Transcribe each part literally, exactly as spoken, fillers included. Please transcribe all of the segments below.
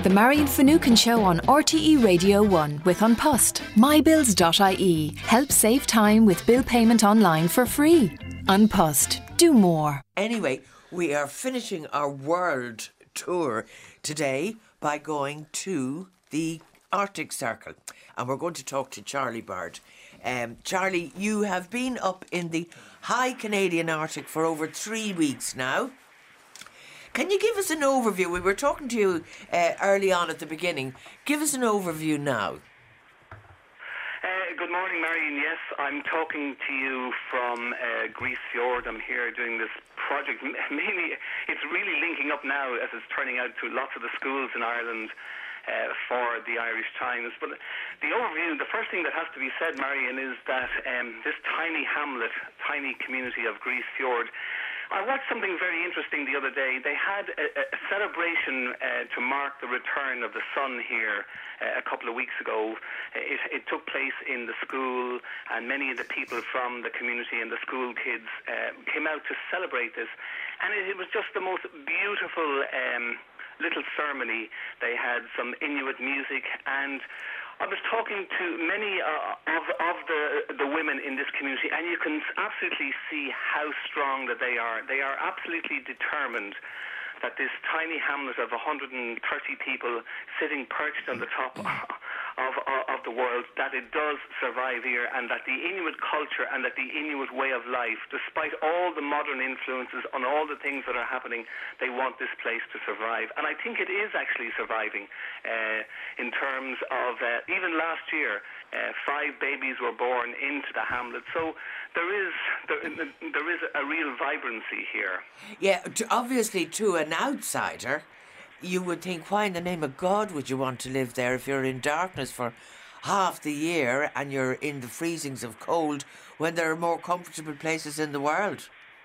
The Marion Finucane Show on R T E Radio one with An Post. my bills dot I E. Help save time with bill payment online for free. An Post. Do more. Anyway, we are finishing our world tour today by going to the Arctic Circle. And we're going to talk to Charlie Bird. Um, Charlie, you have been up in the high Canadian Arctic for over three weeks now. Can you give us an overview? We were talking to you uh, early on at the beginning. Give us an overview now. Uh, good morning, Marion. Yes, I'm talking to you from uh, Greece Fjord. I'm here doing this project. Mainly, it's really linking up now, as it's turning out, to lots of the schools in Ireland uh, for the Irish Times. But the overview, the first thing that has to be said, Marion, is that um, this tiny hamlet, tiny community of Greece Fjord, I watched something very interesting the other day. They had a, a celebration uh, to mark the return of the sun here uh, a couple of weeks ago. It, it took place in the school, and many of the people from the community and the school kids uh, came out to celebrate this. And it, it was just the most beautiful um, little ceremony. They had some Inuit music, and I was talking to many uh, of, of the the women in this community, and you can absolutely see how strong that they are. They are absolutely determined that this tiny hamlet of one hundred thirty people sitting perched on the top of, of, of the world, that it does survive here, and that the Inuit culture and that the Inuit way of life, despite all the modern influences on all the things that are happening, they want this place to survive. And I think it is actually surviving uh, in terms of, uh, even last year, uh, five babies were born into the hamlet. So there is there, there is a real vibrancy here. Yeah, to, obviously to an outsider, you would think, why in the name of God would you want to live there if you're in darkness for half the year and you're in the freezings of cold when there are more comfortable places in the world?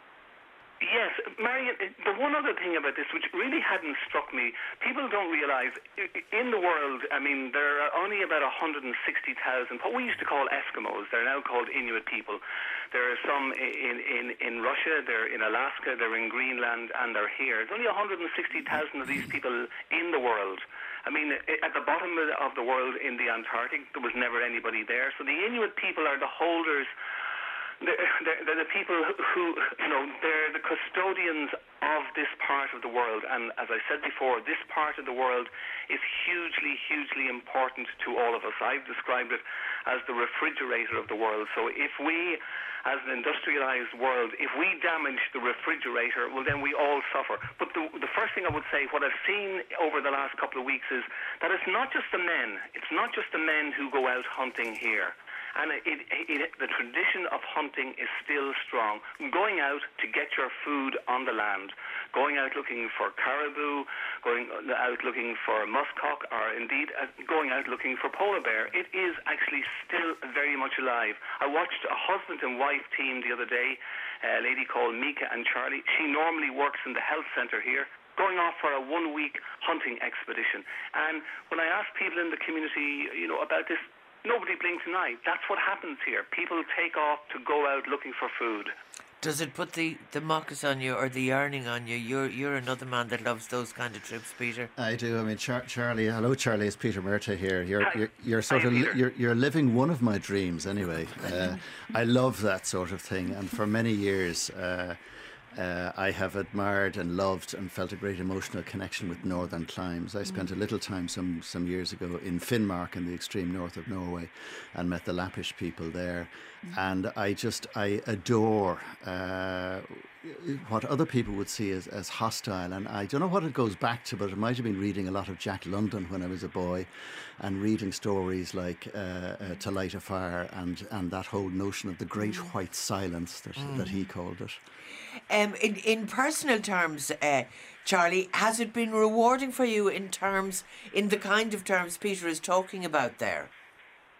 Yes, Marion, the one other thing about this which really hadn't struck me, people don't realise, in the world, I mean, there are only about one hundred sixty thousand, what we used to call Eskimos. They're now called Inuit people. There are some in, in, in Russia, they're in Alaska, they're in Greenland, and they're here. There's only one hundred sixty thousand of these people in the world. I mean, at the bottom of the world in the Antarctic, there was never anybody there. So the Inuit people are the holders. They're, they're, they're the people who, you know, they're the custodians of this part of the world. And as I said before, this part of the world is hugely, hugely important to all of us. I've described it as the refrigerator of the world. So if we, as an industrialized world, if we damage the refrigerator, well, then we all suffer. But the, the first thing I would say, what I've seen over the last couple of weeks is that it's not just the men. It's not just the men who go out hunting here. And it, it, it, the tradition of hunting is still strong. Going out to get your food on the land, going out looking for caribou, going out looking for muskox, or indeed going out looking for polar bear. It is actually still very much alive. I watched a husband and wife team the other day, a lady called Mika and Charlie. She normally works in the health centre here, going off for a one-week hunting expedition. And when I ask people in the community, you know, about this, nobody blinks an eye. That's what happens here. People take off to go out looking for food. Does it put the, the muckus on you or the yearning on you? You're you're another man that loves those kind of trips, Peter. I do. I mean, Char- Charlie. Hello, Charlie. It's Peter Murta here. You're Hi. you're, you're sort Hi, of Peter. you're you're living one of my dreams anyway. Uh, I love that sort of thing, and for many years. Uh, Uh, I have admired and loved and felt a great emotional connection with northern climes. I spent a little time some, some years ago in Finnmark in the extreme north of Norway and met the Lappish people there. And I just, I adore uh, what other people would see as, as hostile. And I don't know what it goes back to, but I might have been reading a lot of Jack London when I was a boy and reading stories like uh, uh, To Light a Fire and, and that whole notion of the great white silence that, mm. that he called it. Um, in, in personal terms, uh, Charlie, has it been rewarding for you in terms, in the kind of terms Peter is talking about there?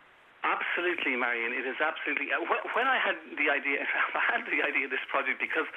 Absolutely, Marion. It is absolutely. When I had the idea, I had the idea of this project because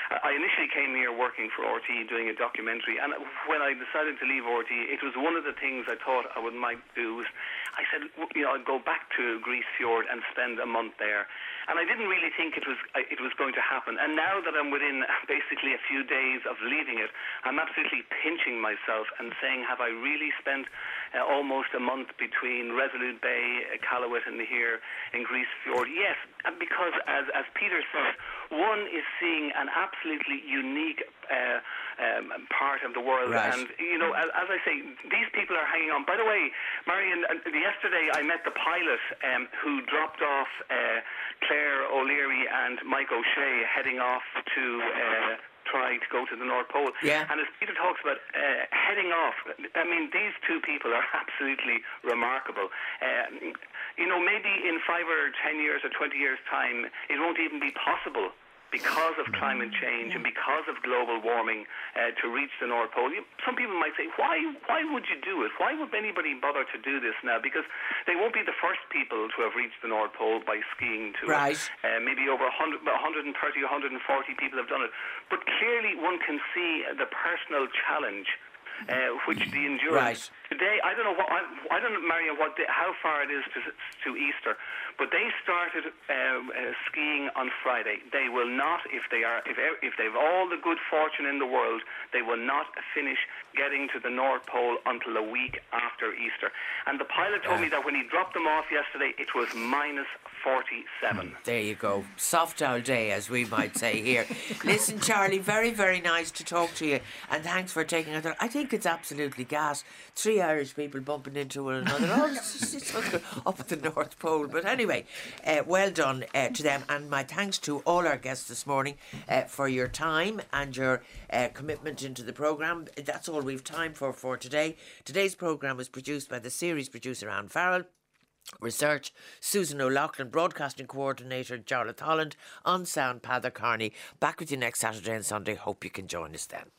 I initially came here working for R T E doing a documentary, and when I decided to leave R T E, it was one of the things I thought I would might do was, I said, you know, I'd go back to Grease Fjord and spend a month there. And I didn't really think it was it was going to happen. And now that I'm within basically a few days of leaving it, I'm absolutely pinching myself and saying, have I really spent uh, almost a month between Resolute Bay, uh, Callowit and here in Grease Fjord? Yes, and because as, as Peter said, one is seeing an absolutely unique uh, um, part of the world. Right. And, you know, as, as I say, these people are hanging on. By the way, Marion, uh, yesterday I met the pilot um, who dropped off uh, Claire O'Leary and Mike O'Shea heading off to uh, try to go to the North Pole. Yeah. And as Peter talks about uh, heading off, I mean, these two people are absolutely remarkable. Um, you know, maybe in five or ten years or twenty years' time, it won't even be possible because of climate change and because of global warming uh, to reach the North Pole. You, some people might say, why why would you do it? Why would anybody bother to do this now? Because they won't be the first people to have reached the North Pole by skiing to right. it. Uh, maybe over one hundred, one hundred thirty, one hundred forty people have done it. But clearly one can see the personal challenge Uh, which the endurance right. today. I don't know what I, I don't know, Marion, what the, how far it is to to Easter, but they started uh, uh, skiing on Friday. They will not, if they are, if if they've all the good fortune in the world, they will not finish getting to the North Pole until a week after Easter. And the pilot told uh, me that when he dropped them off yesterday, it was minus forty-seven. There you go. Soft all day, as we might say here. Listen, Charlie, very, very nice to talk to you, and thanks for taking it. I think it's absolutely gas. Three Irish people bumping into one another. Oh, it's, it's up at the North Pole. But anyway, uh, well done uh, to them, and my thanks to all our guests this morning uh, for your time and your uh, commitment into the programme. That's all we've time for for today. Today's programme was produced by the series producer Anne Farrell. Research, Susan O'Loughlin. Broadcasting coordinator, Jarlath Holland. On sound, Peadar Carney. Back with you next Saturday and Sunday. Hope you can join us then.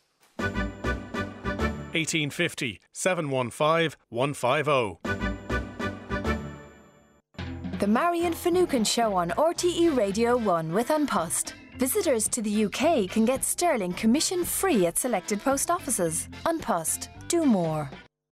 eighteen fifty, seven one five, one five zero. The Marion Finucane Show on R T E Radio one with An Post. Visitors to the U K can get sterling commission free at selected post offices. An Post. Do more.